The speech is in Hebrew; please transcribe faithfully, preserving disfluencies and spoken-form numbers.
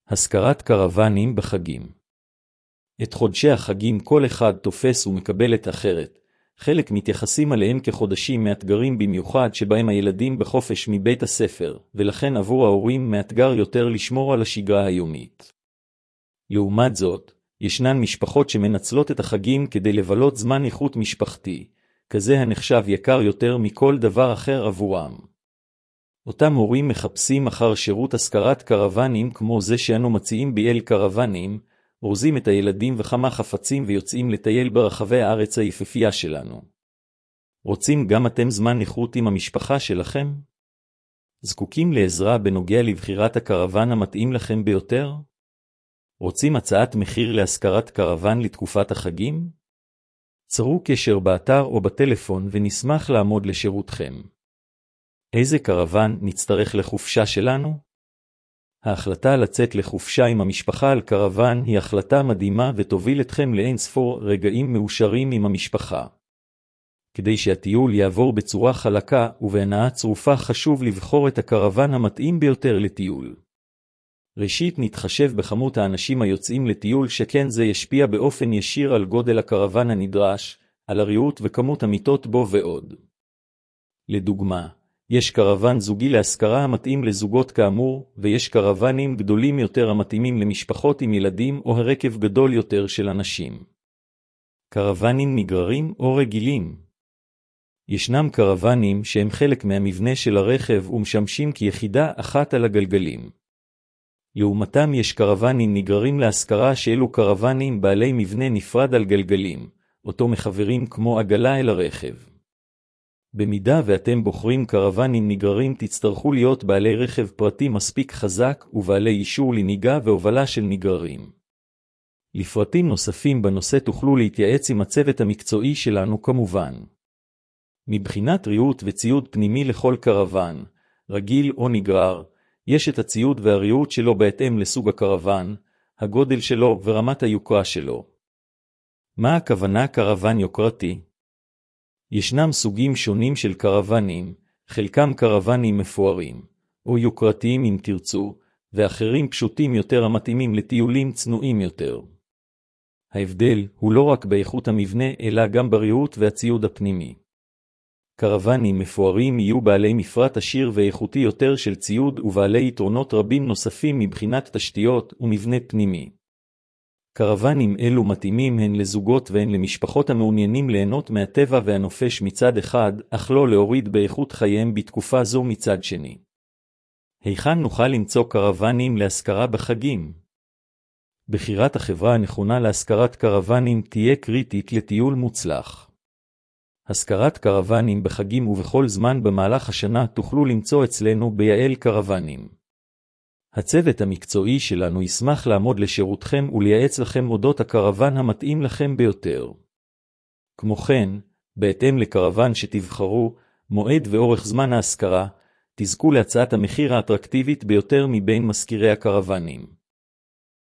השכרת קרוונים בחגים. את חודשי החגים כל אחד תופס ומקבל את אחרת. חלק מתייחסים עליהם כחודשים מאתגרים במיוחד שבהם הילדים בחופש מבית הספר, ולכן עבור ההורים מאתגר יותר לשמור על השגרה היומית. לעומת זאת, ישנן משפחות שמנצלות את החגים כדי לבלות זמן איכות משפחתי, כזה הנחשב יקר יותר מכל דבר אחר עבורם. אותם הורים מחפשים אחר שירות השכרת קרוונים כמו זה שאנו מציעים בי אל קרוונים, אורזים את הילדים וכמה חפצים ויוצאים לטייל ברחבי הארץ היפהפייה שלנו. רוצים גם אתם זמן איכות עם המשפחה שלכם? זקוקים לעזרה בנוגע לבחירת הקרוון המתאים לכם ביותר? רוצים הצעת מחיר להשכרת קרוון לתקופת החגים? צרו קשר באתר או בטלפון ונשמח לעמוד לשירותכם. איזה קרוון נצטרך לחופשה שלנו? ההחלטה לצאת לחופשה עם המשפחה על קרוון היא החלטה מדהימה ותוביל אתכם לאין ספור רגעים מאושרים עם המשפחה. כדי שהטיול יעבור בצורה חלקה ובהנאה צרופה חשוב לבחור את הקרוון המתאים ביותר לטיול. ראשית נתחשב בכמות האנשים היוצאים לטיול שכן זה ישפיע באופן ישיר על גודל הקרוון הנדרש, על הריהוט וכמות המיטות בו ועוד. לדוגמה, יש קרוון זוגי להשכרה המתאים לזוגות כאמור, ויש קרוונים גדולים יותר המתאימים למשפחות עם ילדים או הרכב גדול יותר של אנשים. קרוונים נגררים או רגילים. ישנם קרוונים שהם חלק מהמבנה של הרכב ומשמשים כיחידה אחת על הגלגלים. לעומתם יש קרוונים נגררים להשכרה שאלו קרוונים בעלי מבנה נפרד על גלגלים, אותו מחברים כמו עגלה אל הרכב. במידה ואתם בוחרים קרוונים נגררים תצטרכו להיות בעלי רכב פרטי מספיק חזק ובעלי אישור לנהיגה והובלה של נגררים. לפרטים נוספים בנושא תוכלו להתייעץ עם הצוות המקצועי שלנו כמובן. מבחינת ריהוט וציוד פנימי לכל קרוון, רגיל או נגרר, יש את הציוד והריהוט שלו בהתאם לסוג הקרוון, הגודל שלו ורמת היוקרה שלו. מה הכוונה קרוון יוקרתי? ישנם סוגים שונים של קרוונים, חלקם קרוונים מפוארים, או יוקרתיים אם תרצו, ואחרים פשוטים יותר המתאימים לטיולים צנועים יותר. ההבדל הוא לא רק באיכות המבנה אלא גם בריהוט והציוד הפנימי. קרוונים מפוארים יהיו בעלי מפרט עשיר ואיכותי יותר של ציוד ובעלי יתרונות רבים נוספים מבחינת תשתיות ומבנה פנימי. קרוונים אלו מתאימים הן לזוגות והן למשפחות המעוניינים ליהנות מהטבע והנופש מצד אחד, אך לא להוריד באיכות חייהם בתקופה זו מצד שני. היכן נוכל למצוא קרוונים להשכרה בחגים? בחירת החברה הנכונה להשכרת קרוונים תהיה קריטית לטיול מוצלח. השכרת קרוונים בחגים ובכל זמן במהלך השנה תוכלו למצוא אצלנו ביעל קרוונים. הצוות המקצועי שלנו ישמח לעמוד לשירותכם ולייעץ לכם אודות הקרוון המתאים לכם ביותר. כמו כן, בהתאם לקרוון שתבחרו, מועד ואורך זמן ההשכרה, תזכו להצעת המחיר האטרקטיבית ביותר מבין משכירי הקרוונים.